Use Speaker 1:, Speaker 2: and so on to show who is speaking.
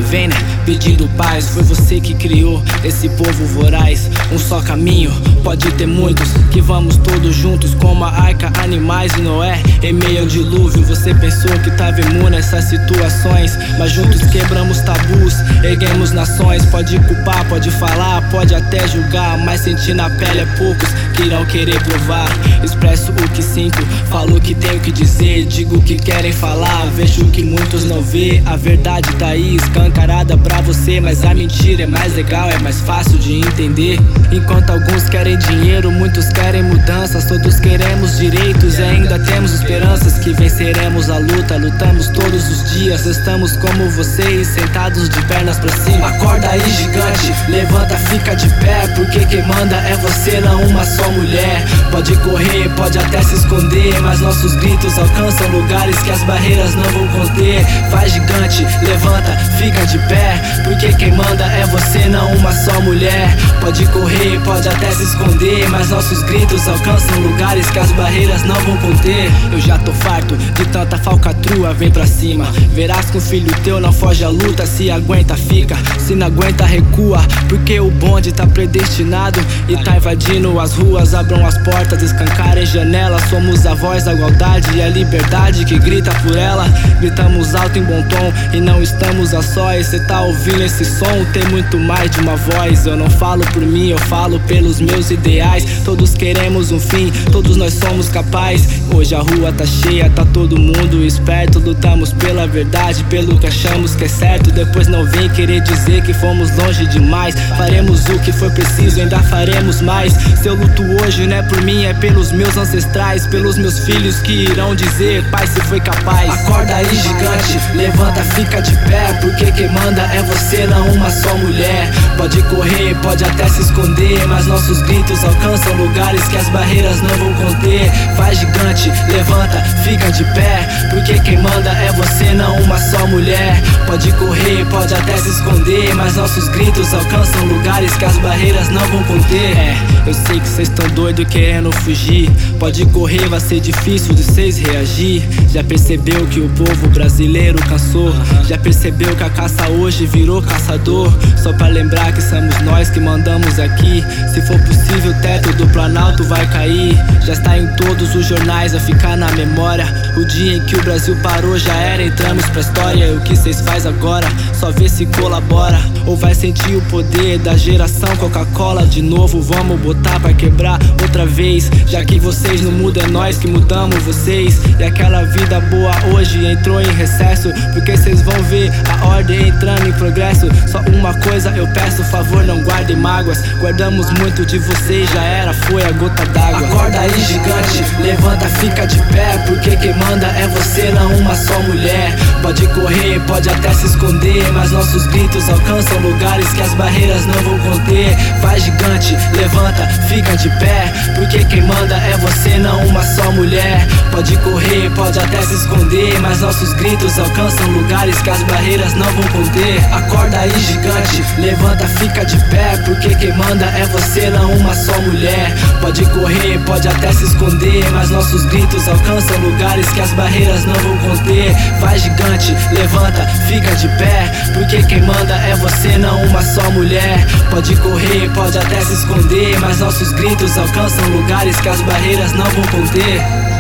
Speaker 1: vem, né? Pedindo paz. Foi você que criou esse povo voraz. Um só caminho, pode ter muitos, que vamos todos juntos como a arca, animais e Noé. Em meio ao dilúvio, você pensou que tava imune a essas situações, mas juntos quebramos tabus, erguemos nações. Pode culpar, pode falar, pode até julgar, mas sentir na pele é poucos que irão querer provar. Expresso o que sinto, falo o que tenho que dizer, digo o que querem falar, vejo o que muitos não vê. A verdade tá aí escancarada pra você, mas a mentira é mais legal, é mais fácil de entender. Enquanto alguns querem dinheiro, muitos querem mudanças, todos queremos direitos e ainda temos esperanças que venceremos a luta. Lutamos todos os dias, estamos como vocês, sentados de pernas pra cima. Acorda aí, gigante, levanta, fica de pé, porque quem manda é você, não uma só mulher. Pode correr, pode até se esconder, mas nossos gritos alcançam lugares que as barreiras não vão conter. Vai, gigante, levanta, fica de pé, porque quem manda é você, não uma só mulher. Pode correr, pode até se esconder, mas nossos gritos alcançam lugares que as barreiras não vão conter. Eu já tô farto de tanta falcatrua, vem pra cima. Verás que um filho teu não foge à luta, se aguenta fica, se não aguenta recua, porque o bonde tá predestinado e tá invadindo as ruas. Abram as portas, escancarem janelas, somos a voz da igualdade e a liberdade que grita por ela. Gritamos alto em bom tom e não estamos a sós. Cê tá ouvindo esse som, tem muito mais de uma voz. Eu não falo por mim, eu falo pelos meus ideais. Todos queremos um fim, todos nós somos capazes. Hoje a rua tá cheia, tá todo mundo esperto. Lutamos pela verdade, pelo que achamos que é certo. Depois não vem querer dizer que fomos longe demais. Faremos o que for preciso, ainda faremos mais. Se eu luto hoje não é por mim, é pelos meus ancestrais, pelos meus filhos que irão dizer: pai, se foi capaz. Acorda aí, gigante, levanta, fica de pé, porque quem manda é você, não uma só mulher. Pode correr, pode até se esconder, mas nossos gritos alcançam lugares que as barreiras não vão conter. Vai, gigante, levanta, fica de pé, porque quem manda é você, não uma só mulher. Pode correr, pode até se esconder, mas nossos gritos alcançam lugares que as barreiras não vão conter. Eu sei que cês tão doido querendo fugir. Pode correr, vai ser difícil de cês reagir. Já percebeu que o povo brasileiro cansou? Já percebeu que a caça hoje virou caçador? Só pra lembrar que somos nós que mandamos aqui. Se for possível, o teto do Planalto vai cair. Já está em todos os jornais a ficar na memória. O dia em que o Brasil parou já era, entramos pra história. E o que cês faz agora? Só vê se colabora ou vai sentir o poder da geração Coca-Cola. De novo vamos botar pra quebrar outra vez. Já que vocês não mudam, é nós que mudamos vocês. E aquela vida boa hoje entrou em recesso, porque cês vão ver a ordem entrando em progresso. Só uma coisa eu peço, favor, não guardem mágoas. Guardamos muito de vocês, já era, foi a gota d'água. Acorda aí, gigante, levanta, fica de pé, porque quem manda é você, não uma só mulher. Pode correr, pode até se esconder, mas nossos gritos alcançam lugares que as barreiras não vão conter. Vai, gigante, levanta, fica de pé, porque quem manda é você, não uma só mulher. Pode correr, pode até se esconder, mas nossos gritos alcançam lugares que as barreiras não vão conter. Acorda aí, gigante, levanta, fica de pé, porque quem manda é você, não uma só mulher. Pode correr, pode até se esconder, mas nossos gritos alcançam lugares que as barreiras não vão conter. Vai, gigante, levanta, fica de pé, porque quem manda é você, não uma só mulher. Pode correr, pode até se esconder, mas nossos gritos alcançam lugares que as barreiras não vão conter.